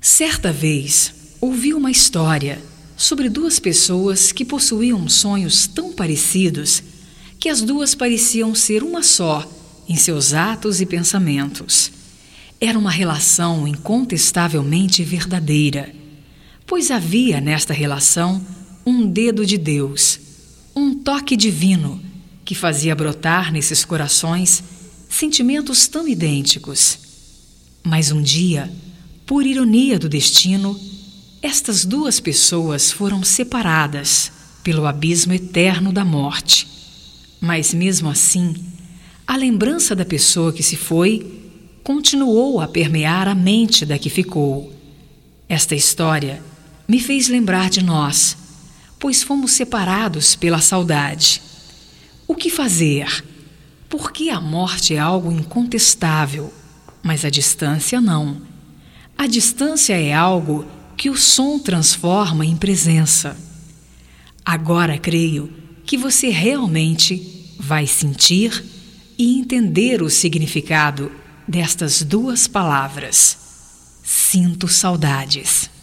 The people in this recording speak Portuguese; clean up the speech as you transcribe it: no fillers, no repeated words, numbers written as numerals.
Certa vez, ouvi uma história sobre duas pessoas que possuíam sonhos tão parecidos que as duas pareciam ser uma só em seus atos e pensamentos. Era uma relação incontestavelmente verdadeira, pois havia nesta relação um dedo de Deus, um toque divino que fazia brotar nesses corações sentimentos tão idênticos. Mas um dia, por ironia do destino, estas duas pessoas foram separadas pelo abismo eterno da morte. Mas mesmo assim, a lembrança da pessoa que se foi continuou a permear a mente da que ficou. Esta história me fez lembrar de nós, pois fomos separados pela saudade. O que fazer? Porque a morte é algo incontestável, mas a distância não. A distância é algo que o som transforma em presença. Agora creio que você realmente vai sentir e entender o significado destas duas palavras. Sinto saudades.